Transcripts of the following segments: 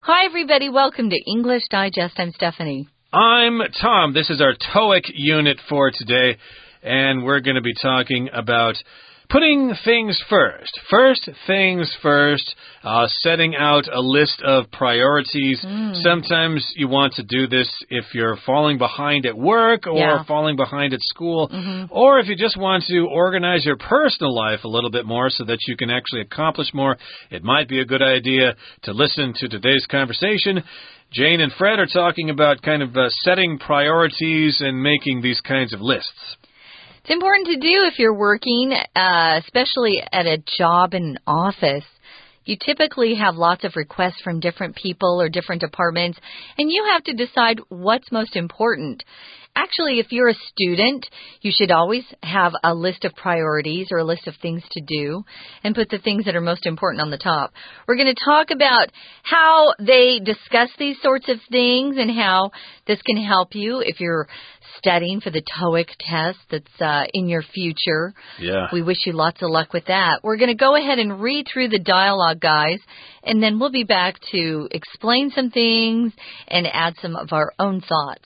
Hi, everybody. Welcome to English Digest. I'm Stephanie. I'm Tom. This is our TOEIC unit for today, and we're going to be talking about putting things first. First things first, setting out a list of priorities. Sometimes you want to do this if you're falling behind at work or falling behind at school, or if you just want to organize your personal life a little bit more so that you can actually accomplish more. It might be a good idea to listen to today's conversation. Jane and Fred are talking about kind of setting priorities and making these kinds of lists. It's important to do if you're working, especially at a job in an office. You typically have lots of requests from different people or different departments, and you have to decide what's most important. Actually, if you're a student, you should always have a list of priorities or a list of things to do and put the things that are most important on the top. We're going to talk about how they discuss these sorts of things and how this can help you if you're studying for the TOEIC test that's in your future. Yeah. We wish you lots of luck with that. We're going to go ahead and read through the dialogue, guys, and then we'll be back to explain some things and add some of our own thoughts.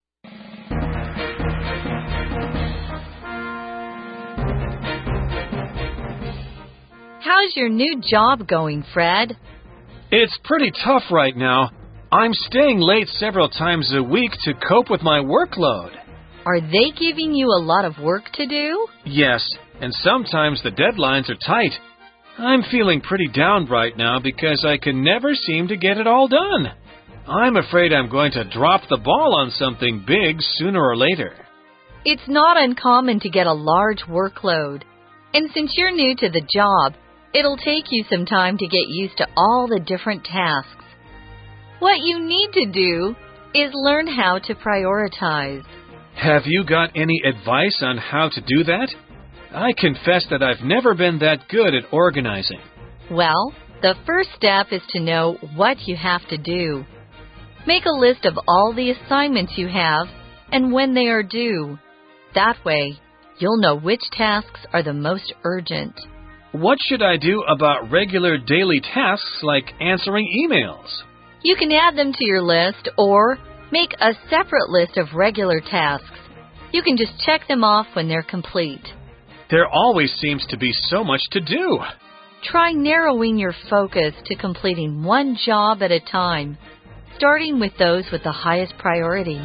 How's your new job going, Fred? It's pretty tough right now. I'm staying late several times a week to cope with my workload. Are they giving you a lot of work to do? Yes, and sometimes the deadlines are tight. I'm feeling pretty down right now because I can never seem to get it all done. I'm afraid I'm going to drop the ball on something big sooner or later. It's not uncommon to get a large workload. And since you're new to the job, it'll take you some time to get used to all the different tasks. What you need to do is learn how to prioritize. Have you got any advice on how to do that? I confess that I've never been that good at organizing. Well, the first step is to know what you have to do. Make a list of all the assignments you have and when they are due. That way, you'll know which tasks are the most urgent. What should I do about regular daily tasks like answering emails? You can add them to your list or make a separate list of regular tasks. You can just check them off when they're complete. There always seems to be so much to do. Try narrowing your focus to completing one job at a time, starting with those with the highest priority.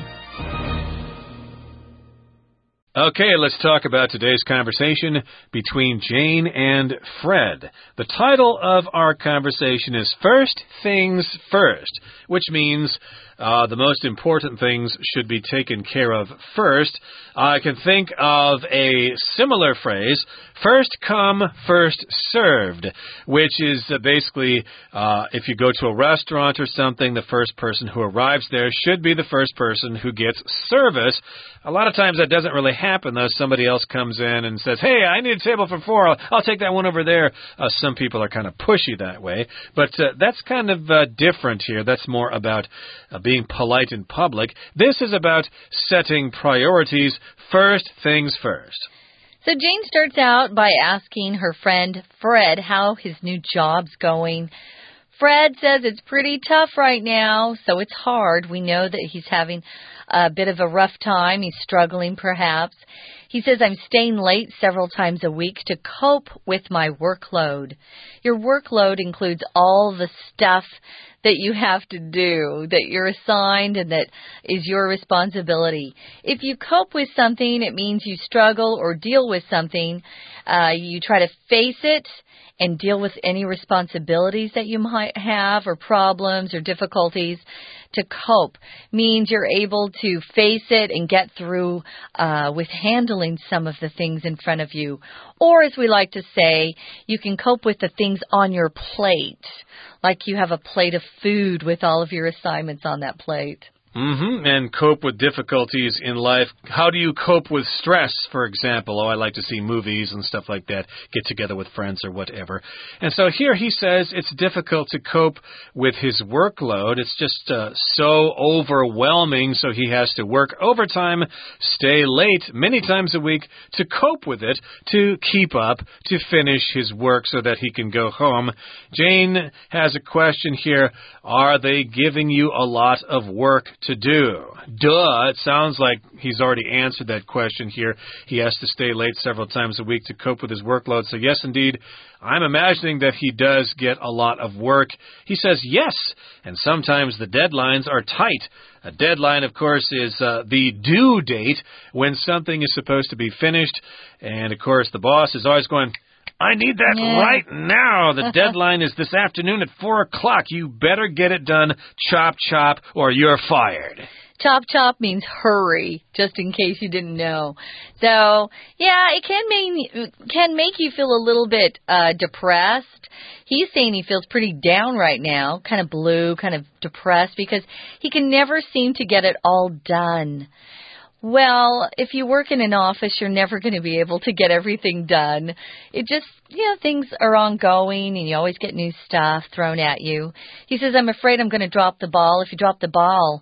Okay, let's talk about today's conversation between Jane and Fred. The title of our conversation is First Things First, which means the most important things should be taken care of first. I can think of a similar phrase, first come, first served, which is basically if you go to a restaurant or something, the first person who arrives there should be the first person who gets service. A lot of times that doesn't really happen, though. Somebody else comes in and says, hey, I need a table for four. I'll take that one over there. Some people are kind of pushy that way. But that's kind of different here. That's more about being polite in public. This is about setting priorities. First things first. So Jane starts out by asking her friend Fred how his new job's going. Fred says it's pretty tough right now, so it's hard. We know that he's having a bit of a rough time. He's struggling, perhaps. He says, I'm staying late several times a week to cope with my workload. Your workload includes all the stuff that you have to do, that you're assigned and that is your responsibility. If you cope with something, it means you struggle or deal with something. You try to face it and deal with any responsibilities that you might have or problems or difficulties. To cope means you're able to face it and get through with handling some of the things in front of you. Or, as we like to say, you can cope with the things on your plate, like you have a plate of food with all of your assignments on that plate. And cope with difficulties in life. How do you cope with stress, for example? Oh, I like to see movies and stuff like that. Get together with friends or whatever. And so here he says it's difficult to cope with his workload. It's just so overwhelming, so he has to work overtime, stay late many times a week to cope with it, to keep up, to finish his work so that he can go home. Jane has a question here. Are they giving you a lot of work to do? Duh, it sounds like he's already answered that question here. He has to stay late several times a week to cope with his workload. So yes, indeed, I'm imagining that he does get a lot of work. He says yes, and sometimes the deadlines are tight. A deadline, of course, is the due date when something is supposed to be finished. And, of course, the boss is always going, I need that right now. The deadline is this afternoon at 4 o'clock. You better get it done, chop, chop, or you're fired. Chop, chop means hurry, just in case you didn't know. So, yeah, it can make you feel a little bit depressed. He's saying he feels pretty down right now, kind of blue, kind of depressed, because he can never seem to get it all done. Well, if you work in an office, you're never going to be able to get everything done. It just, things are ongoing and you always get new stuff thrown at you. He says, I'm afraid I'm going to drop the ball. If you drop the ball,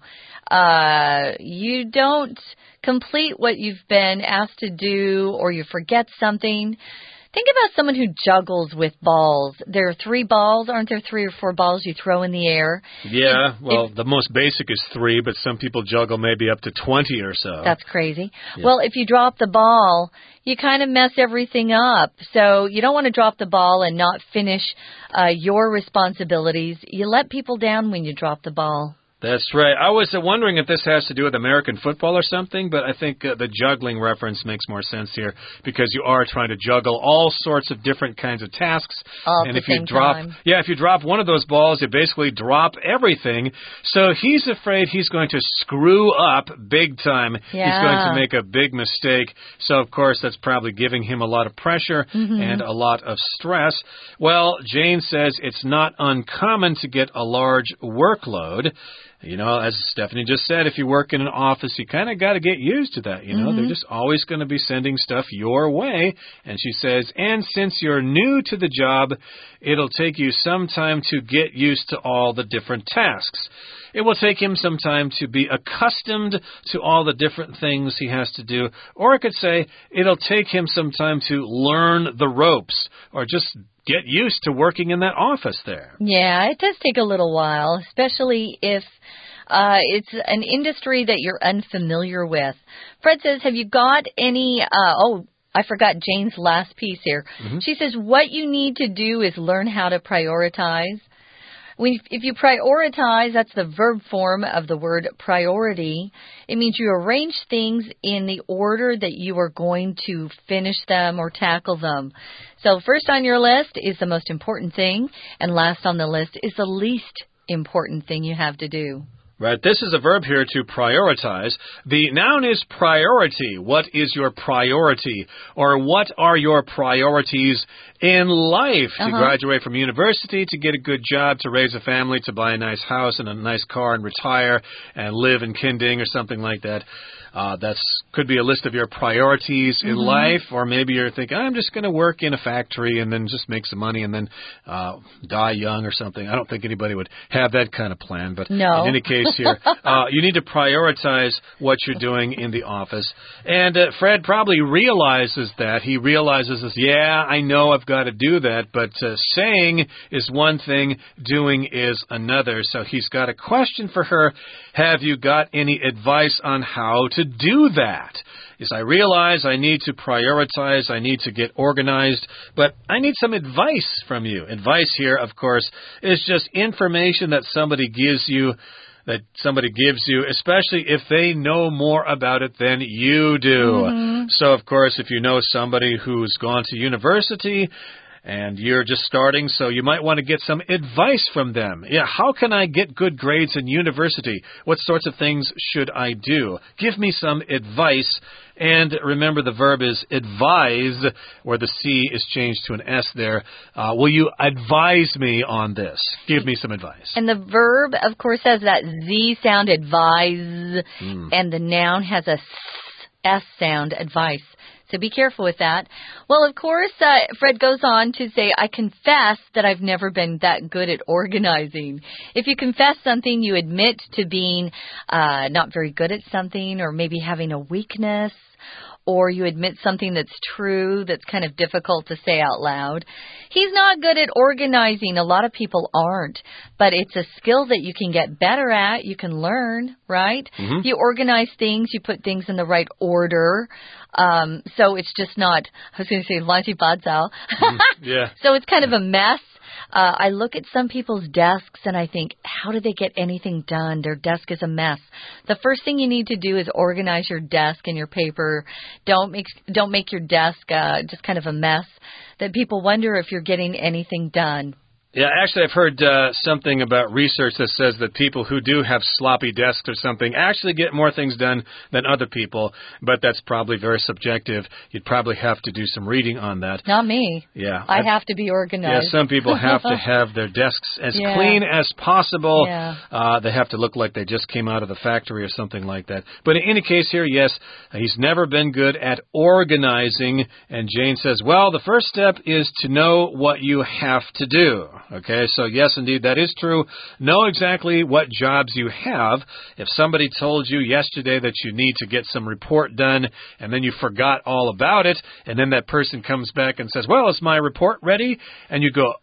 you don't complete what you've been asked to do, or you forget something. Think about someone who juggles with balls. There are 3 balls. Aren't there 3 or 4 balls you throw in the air? Yeah, the most basic is 3, but some people juggle maybe up to 20 or so. That's crazy. Yeah. Well, if you drop the ball, you kind of mess everything up. So you don't want to drop the ball and not finish your responsibilities. You let people down when you drop the ball. That's right. I was wondering if this has to do with American football or something, but I think the juggling reference makes more sense here because you are trying to juggle all sorts of different kinds of tasks. All at the same time. Yeah, if you drop one of those balls, you basically drop everything. So he's afraid he's going to screw up big time. Yeah. He's going to make a big mistake. So, of course, that's probably giving him a lot of pressure and a lot of stress. Well, Jane says it's not uncommon to get a large workload. As Stephanie just said, if you work in an office, you kind of got to get used to that. They're just always going to be sending stuff your way. And she says, and since you're new to the job, it'll take you some time to get used to all the different tasks. It will take him some time to be accustomed to all the different things he has to do. Or I could say it'll take him some time to learn the ropes or just get used to working in that office there. Yeah, it does take a little while, especially if it's an industry that you're unfamiliar with. Fred says, have you got any... I forgot Jane's last piece here. She says, what you need to do is learn how to prioritize. If you prioritize, that's the verb form of the word priority. It means you arrange things in the order that you are going to finish them or tackle them. So first on your list is the most important thing, and last on the list is the least important thing you have to do. Right, this is a verb here to prioritize. The noun is priority. What is your priority? Or what are your priorities in life? To graduate from university, to get a good job, to raise a family, to buy a nice house and a nice car and retire and live in Kinding or something like that. Could be a list of your priorities in life, or maybe you're thinking, I'm just going to work in a factory and then just make some money and then die young or something. I don't think anybody would have that kind of plan, but in any case here, you need to prioritize what you're doing in the office. And Fred probably realizes that. He realizes, yeah, I know I've got to do that, but saying is one thing, doing is another. So he's got a question for her. Have you got any advice on how to do that? Yes, I realize I need to prioritize, I need to get organized, but I need some advice from you. Advice here, of course, is just information that somebody gives you, especially if they know more about it than you do. So, of course, if you know somebody who's gone to university and you're just starting, so you might want to get some advice from them. Yeah, how can I get good grades in university? What sorts of things should I do? Give me some advice. And remember, the verb is advise, where the C is changed to an S there. Will you advise me on this? Give me some advice. And the verb, of course, has that Z sound, advise, and the noun has a S sound, advice. So be careful with that. Well, of course, Fred goes on to say, I confess that I've never been that good at organizing. If you confess something, you admit to being not very good at something, or maybe having a weakness, or you admit something that's true that's kind of difficult to say out loud. He's not good at organizing. A lot of people aren't. But it's a skill that you can get better at. You can learn, right? You organize things. You put things in the right order. So it's just not, I was going to say, 乱七八糟. Yeah. So it's kind of a mess. I look at some people's desks and I think, how do they get anything done? Their desk is a mess. The first thing you need to do is organize your desk and your paper. Don't make your desk just kind of a mess that people wonder if you're getting anything done. Yeah, actually, I've heard something about research that says that people who do have sloppy desks or something actually get more things done than other people, but that's probably very subjective. You'd probably have to do some reading on that. Not me. Yeah. I have to be organized. Yeah, some people have to have their desks as clean as possible. Yeah. They have to look like they just came out of the factory or something like that. But in any case here, yes, he's never been good at organizing. And Jane says, well, the first step is to know what you have to do. Okay, so yes, indeed, that is true. Know exactly what jobs you have. If somebody told you yesterday that you need to get some report done, and then you forgot all about it, and then that person comes back and says, well, is my report ready? And you go,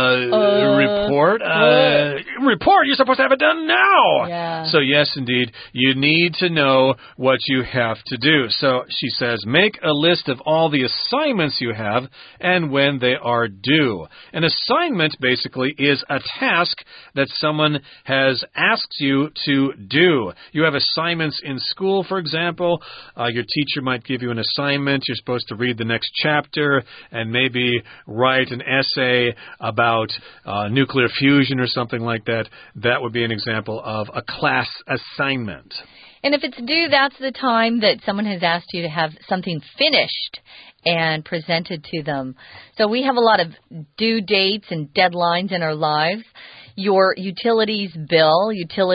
report? Report? You're supposed to have it done now. Yeah. So yes, indeed, you need to know what you have to do. So she says, make a list of all the assignments you have and when they are due. An assignment basically is a task that someone has asked you to do. You have assignments in school, for example. Your teacher might give you an assignment. You're supposed to read the next chapter and maybe write an essay about nuclear fusion or something like that. That would be an example of a class assignment. And if it's due, that's the time that someone has asked you to have something finished and presented to them. So we have a lot of due dates and deadlines in our lives. Your utility bill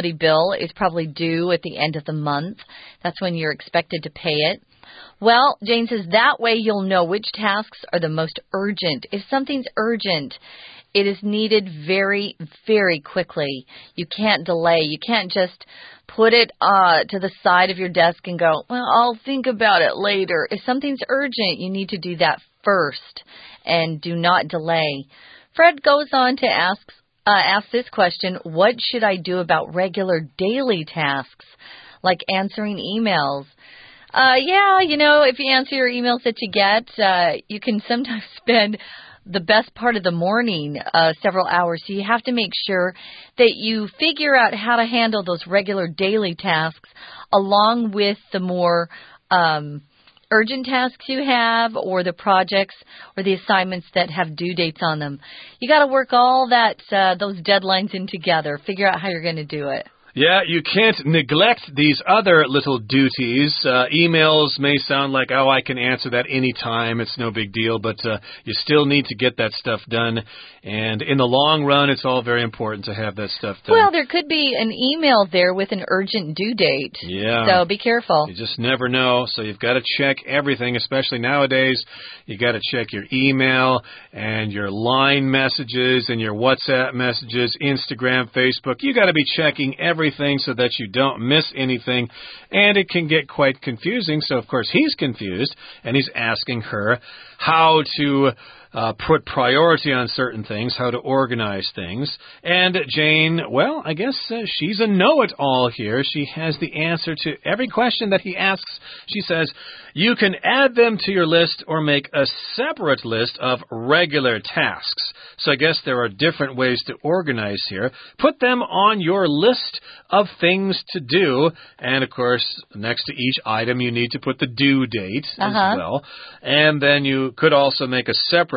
is probably due at the end of the month. That's when you're expected to pay it. Well, Jane says that way you'll know which tasks are the most urgent. If something's urgent, it is needed very, very quickly. You can't delay. You can't just put it to the side of your desk and go, well, I'll think about it later. If something's urgent, you need to do that first and do not delay. Fred goes on to ask this question, what should I do about regular daily tasks like answering emails? If you answer your emails that you get, you can sometimes spend the best part of the morning, several hours. So you have to make sure that you figure out how to handle those regular daily tasks along with the more urgent tasks you have or the projects or the assignments that have due dates on them. You got to work all those deadlines in together. Figure out how you're going to do it. Yeah, you can't neglect these other little duties. Emails may sound like, oh, I can answer that anytime. It's no big deal. But you still need to get that stuff done. And in the long run, it's all very important to have that stuff done. Well, there could be an email there with an urgent due date. Yeah. So be careful. You just never know. So you've got to check everything, especially nowadays. You got to check your email and your Line messages and your WhatsApp messages, Instagram, Facebook. You got to be checking everything so that you don't miss anything. And it can get quite confusing. So, of course, he's confused and he's asking her how to put priority on certain things, how to organize things. And Jane, well, I guess she's a know-it-all here. She has the answer to every question that he asks. She says, you can add them to your list or make a separate list of regular tasks. So I guess there are different ways to organize here. Put them on your list of things to do. And, of course, next to each item, you need to put the due date as well. And then you could also make a separate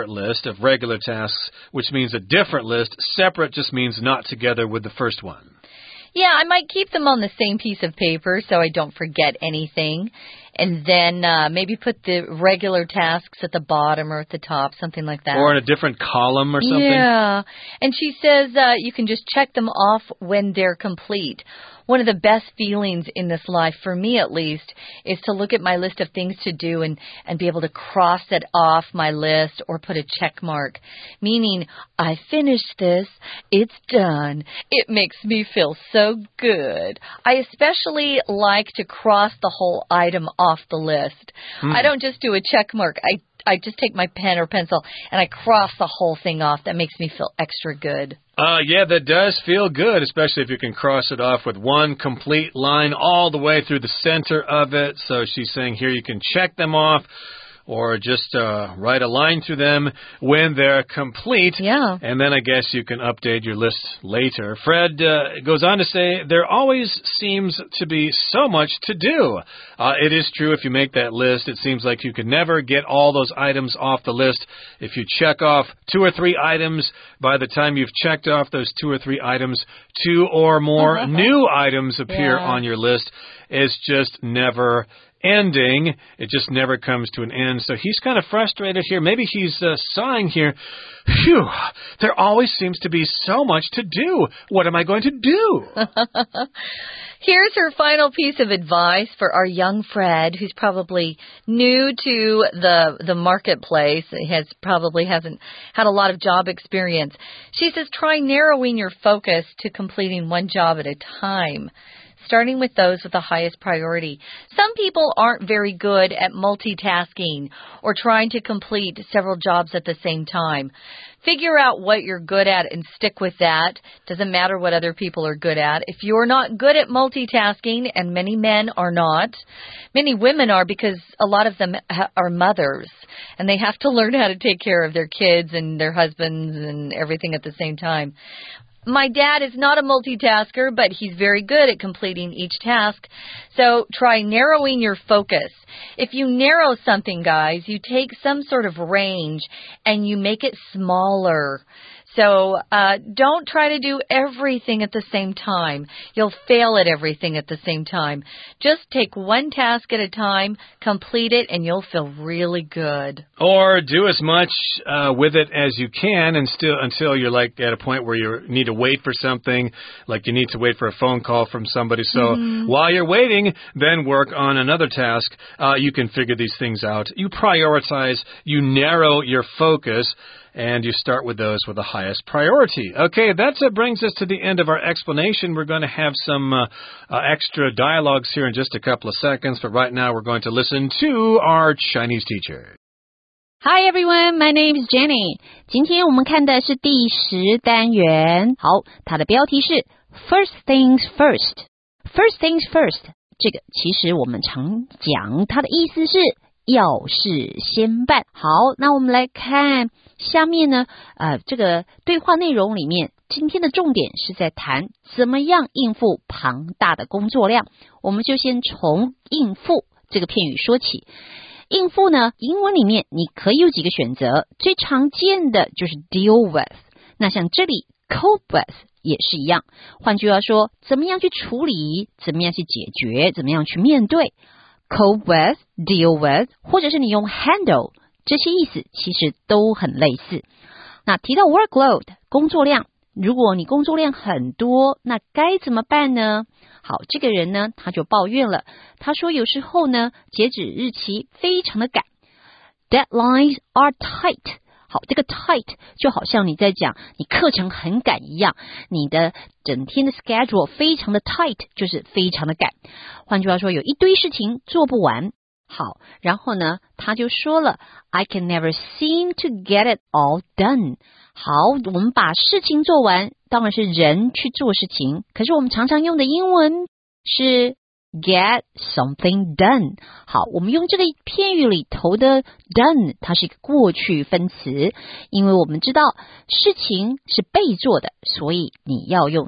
separate list of regular tasks, which means a different list. Separate just means not together with the first one. Yeah, I might keep them on the same piece of paper so I don't forget anything. And then maybe put the regular tasks at the bottom or at the top, something like that. Or in a different column or something. Yeah. And she says you can just check them off when they're complete. One of the best feelings in this life, for me at least, is to look at my list of things to do and be able to cross it off my list or put a check mark. Meaning, I finished this, it's done. It makes me feel so good. I especially like to cross the whole item off the list. I don't just do a check mark. I just take my pen or pencil and I cross the whole thing off. That makes me feel extra good. Yeah, that does feel good, especially if you can cross it off with one complete line all the way through the center of it. So she's saying here you can check them off or just write a line through them when they're complete. Yeah. And then I guess you can update your list later. Fred goes on to say, there always seems to be so much to do. It is true, if you make that list, it seems like you could never get all those items off the list. If you check off 2 or 3 items, by the time you've checked off those 2 or 3 items, 2 or more new items appear on your list. It's just never ending. It just never comes to an end. So he's kind of frustrated here. Maybe he's sighing here. Phew, there always seems to be so much to do. What am I going to do? Here's her final piece of advice for our young Fred, who's probably new to the marketplace. He hasn't had a lot of job experience. She says, try narrowing your focus to completing one job at a time, starting with those with the highest priority. Some people aren't very good at multitasking or trying to complete several jobs at the same time. Figure out what you're good at and stick with that. Doesn't matter what other people are good at. If you're not good at multitasking, and many men are not, many women are, because a lot of them are mothers, and they have to learn how to take care of their kids and their husbands and everything at the same time. My dad is not a multitasker, but he's very good at completing each task. So try narrowing your focus. If you narrow something, guys, you take some sort of range and you make it smaller. So don't try to do everything at the same time. You'll fail at everything at the same time. Just take one task at a time, complete it, and you'll feel really good. Or do as much with it as you can until you're like at a point where you need to wait for something, like you need to wait for a phone call from somebody. So while you're waiting, then work on another task. You can figure these things out. You prioritize, you narrow your focus, and you start with those with the highest priority. Okay, that brings us to the end of our explanation. We're going to have some extra dialogues here in just a couple of seconds, but right now we're going to listen to our Chinese teacher. Hi everyone, my name is Jenny. 今天我们看的是第10单元。好，它的标题是 First things first. First things first. 这个其实我们常讲，它的意思是要事先办。好，那我们来看下面呢，这个对话内容里面，今天的重点是在谈怎么样应付庞大的工作量。我们就先从应付这个片语说起。应付呢，英文里面你可以有几个选择，最常见的就是 deal with。那像这里 cope with 也是一样。换句话说，怎么样去处理，怎么样去解决，怎么样去面对。cope with, deal with， 或者是你用 handle， 这些意思其实都很类似。那提到 workload 工作量，如果你工作量很多，那该怎么办呢？好，这个人呢，他就抱怨了。他说有时候呢，截止日期非常的赶 ，deadlines are tight。好，这个 tight 就好像你在讲你课程很赶一样，你的整天的 schedule 非常的 tight， 就是非常的赶。换句话说，有一堆事情做不完。好，然后呢，他就说了 I can never seem to get it all done。好，我们把事情做完，当然是人去做事情，可是我们常常用的英文是 get something done。好，我们用这个片语里头的 done， 它是一个过去分词，因为我们知道事情是被做的，所以你要用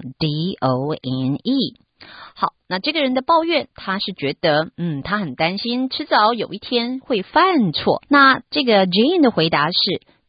D-O-N-E。好，那这个人的抱怨，他是觉得他很担心迟早有一天会犯错。那这个 Jane 的回答是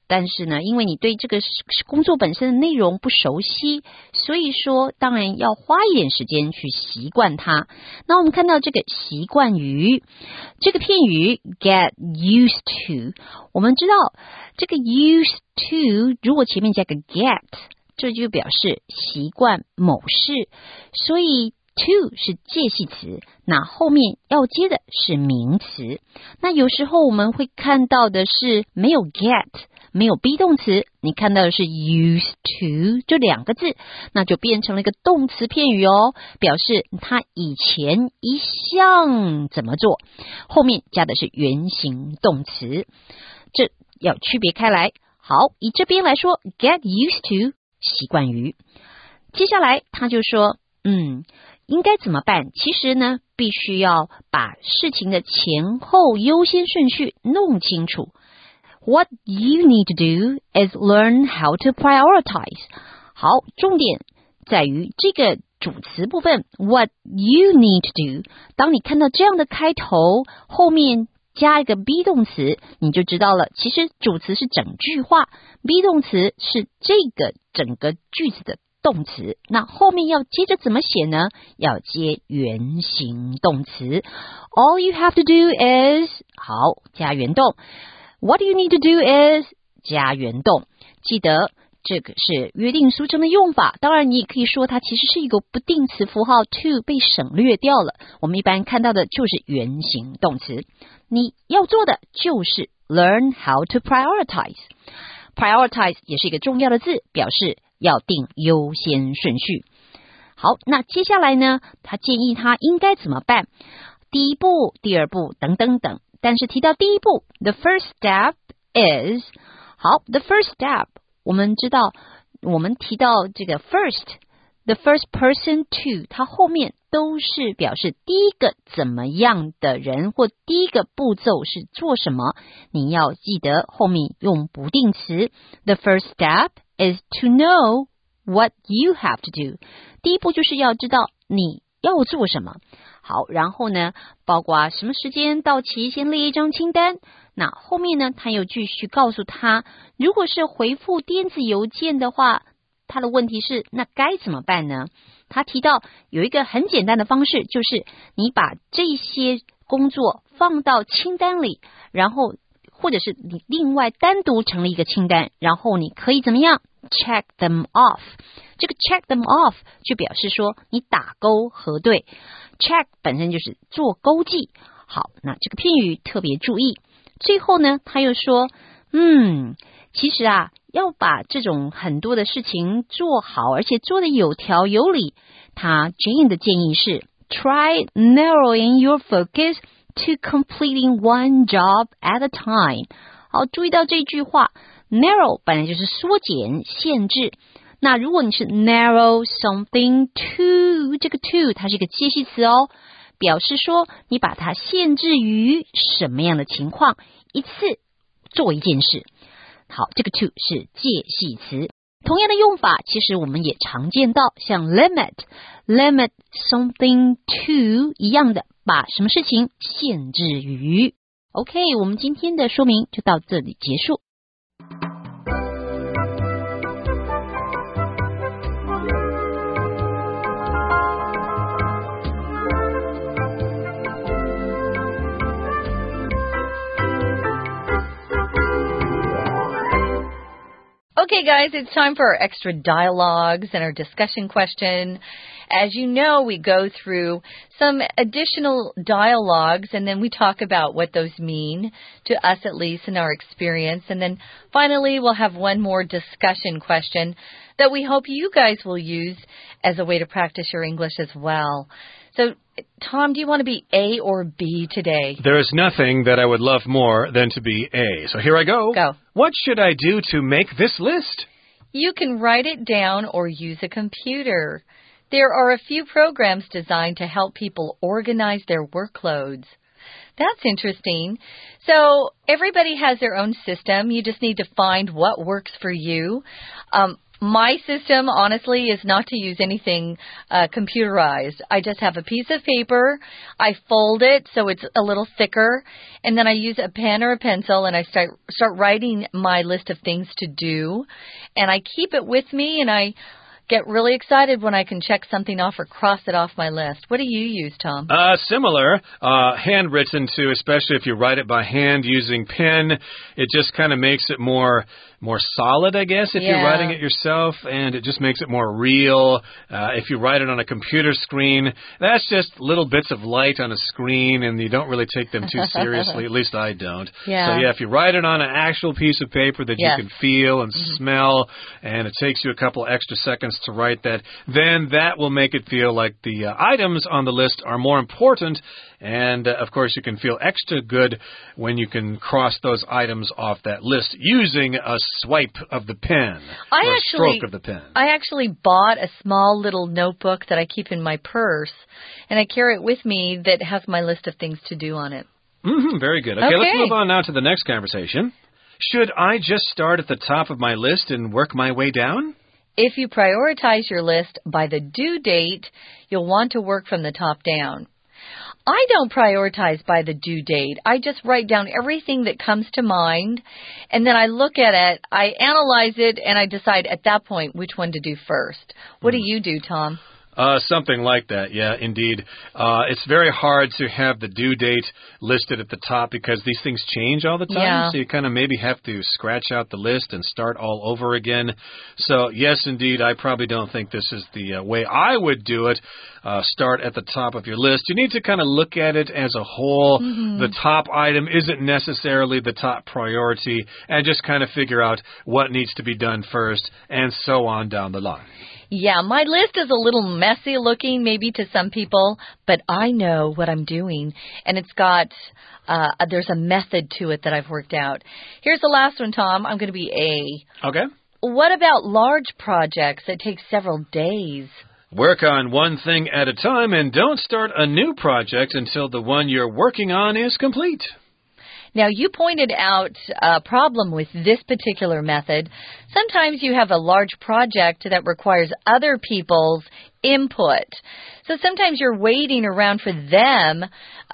但是呢，因为你对这个工作本身的内容不熟悉，所以说当然要花一点时间去习惯它。那我们看到这个习惯于这个片语 get used to， 我们知道这个 used to 如果前面加个 get， 这就表示习惯某事，所以to 是介系词，那后面要接的是名词。那有时候我们会看到的是没有 get， 没有 be 动词，你看到的是 used to 这两个字，那就变成了一个动词片语哦，表示他以前一向怎么做，后面加的是原形动词，这要区别开来。好，以这边来说 get used to 习惯于，接下来他就说应该怎么办？其实呢，必须要把事情的前后优先顺序弄清楚。What you need to do is learn how to prioritize. 好，重点在于这个主词部分 What you need to do. 当你看到这样的开头，后面加一个 be 动词，你就知道了，其实主词是整句话， be 动词是这个整个句子的动词，那后面要接着怎么写呢？要接原形动词。All you have to do is 好，加原动。What you need to do is 加原动。记得这个是约定俗成的用法，当然你也可以说它其实是一个不定词符号 to 被省略掉了，我们一般看到的就是原形动词。你要做的就是 learn how to prioritize。 prioritize 也是一个重要的字，表示要定优先顺序。好，那接下来呢，他建议他应该怎么办？第一步、第二步等等等。但是提到第一步 the first step is 好 the first step 我们知道，我们提到这个 first the first person to 它后面都是表示第一个怎么样的人，或第一个步骤是做什么，你要记得后面用不定词。 The first step is to know what you have to do。 第一步就是要知道你要做什么。好，然后呢，包括什么时间到期，先列一张清单。那后面呢，他又继续告诉他，如果是回复电子邮件的话，他的问题是那该怎么办呢？他提到有一个很简单的方式，就是你把这些工作放到清单里，然后或者是你另外单独成立一个清单，然后你可以怎么样 check them off。 这个 check them off 就表示说你打勾核对， check 本身就是做勾记。好，那这个片语特别注意。最后呢，他又说其实啊，要把这种很多的事情做好，而且做得有条有理，他 Jane 的建议是 try narrowing your focus to completing one job at a time。 好，注意到这句话 narrow 本来就是缩减限制，那如果你是 narrow something to， 这个 to 它是一个介系词哦，表示说你把它限制于什么样的情况，一次做一件事。好，这个 to 是介系词。同样的用法其实我们也常见到，像 limit something to 一样的，把什么事情限制于。 OK， 我们今天的说明就到这里结束。 Okay, guys, it's time for our extra dialogues and our discussion question. As you know, we go through some additional dialogues, and then we talk about what those mean, to us at least in our experience. And then finally, we'll have one more discussion question that we hope you guys will use as a way to practice your English as well. So, Tom, do you want to be A or B today? There is nothing that I would love more than to be A. So here I go. Go. What should I do to make this list? You can write it down or use a computer. There are a few programs designed to help people organize their workloads. That's interesting. So everybody has their own system. You just need to find what works for you. My system, honestly, is not to use anything computerized. I just have a piece of paper. I fold it so it's a little thicker, and then I use a pen or a pencil, and I start writing my list of things to do. And I keep it with me, and I get really excited when I can check something off or cross it off my list. What do you use, Tom? Similar. Handwritten, too, especially if you write it by hand using pen. It just kind of makes it more solid, I guess, if you're writing it yourself, and it just makes it more real. If you write it on a computer screen, that's just little bits of light on a screen, and you don't really take them too seriously. At least I don't. Yeah. So, if you write it on an actual piece of paper that you can feel and smell, and it takes you a couple extra seconds to write that, then that will make it feel like the items on the list are more important. And, of course, you can feel extra good when you can cross those items off that list using a swipe of the pen or a stroke of the pen. I actually bought a small little notebook that I keep in my purse, and I carry it with me that has my list of things to do on it. Very good. Okay, let's move on now to the next conversation. Should I just start at the top of my list and work my way down? If you prioritize your list by the due date, you'll want to work from the top down. I don't prioritize by the due date. I just write down everything that comes to mind, and then I look at it, I analyze it, and I decide at that point which one to do first. What do you do, Tom? Something like that, yeah, indeed. It's very hard to have the due date listed at the top because these things change all the time. Yeah. So you kind of maybe have to scratch out the list and start all over again. So, yes, indeed, I probably don't think this is the way I would do it. Start at the top of your list. You need to kind of look at it as a whole. The top item isn't necessarily the top priority, and just kind of figure out what needs to be done first, and so on down the line. Yeah, my list is a little messy looking maybe to some people, but I know what I'm doing, and it's got, there's a method to it that I've worked out. Here's the last one, Tom. I'm going to be A. Okay. What about large projects that take several days? Work on one thing at a time and don't start a new project until the one you're working on is complete. Now, you pointed out a problem with this particular method. Sometimes you have a large project that requires other people's input. So sometimes you're waiting around for them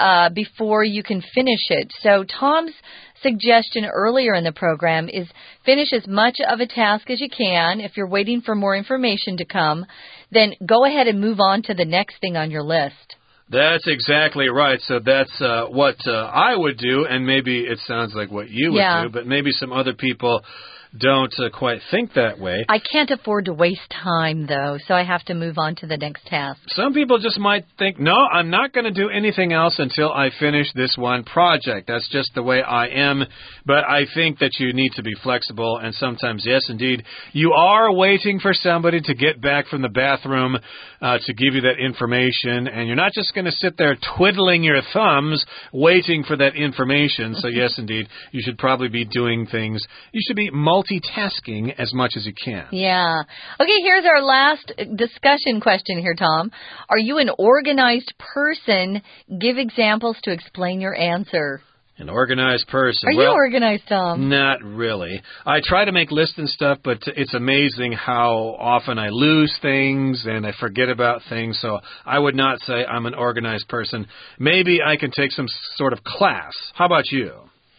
before you can finish it. So Tom's suggestion earlier in the program is finish as much of a task as you can. If you're waiting for more information to come, then go ahead and move on to the next thing on your list. That's exactly right. So that's what I would do, and maybe it sounds like what you would do, but maybe some other people don't quite think that way. I can't afford to waste time, though, so I have to move on to the next task. Some people just might think, no, I'm not going to do anything else until I finish this one project. That's just the way I am. But I think that you need to be flexible, and sometimes, yes, indeed, you are waiting for somebody to get back from the bathroom to give you that information, and you're not just going to sit there twiddling your thumbs waiting for that information. So, yes, indeed, you should probably be doing things. You should be multitasking as much as you can. Yeah. Okay, here's our last discussion question here, Tom. Are you an organized person? Give examples to explain your answer. An organized person. Are you organized, Tom? Not really. I try to make lists and stuff, but it's amazing how often I lose things and I forget about things. So I would not say I'm an organized person. Maybe I can take some sort of class. How about you?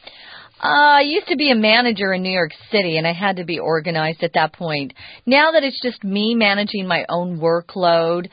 I used to be a manager in New York City, and I had to be organized at that point. Now that it's just me managing my own workload,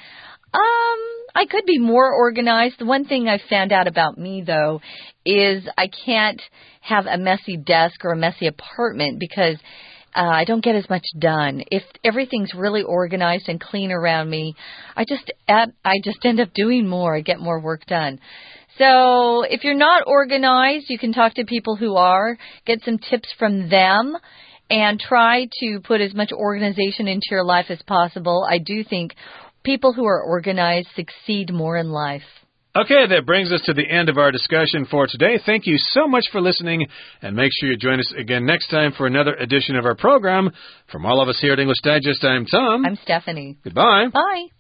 I could be more organized. The one thing I've found out about me, though, is I can't have a messy desk or a messy apartment because I don't get as much done. If everything's really organized and clean around me, I just end up doing more. I get more work done. So if you're not organized, you can talk to people who are, get some tips from them, and try to put as much organization into your life as possible. I do think people who are organized succeed more in life. Okay, that brings us to the end of our discussion for today. Thank you so much for listening, and make sure you join us again next time for another edition of our program. From all of us here at English Digest, I'm Tom. I'm Stephanie. Goodbye. Bye.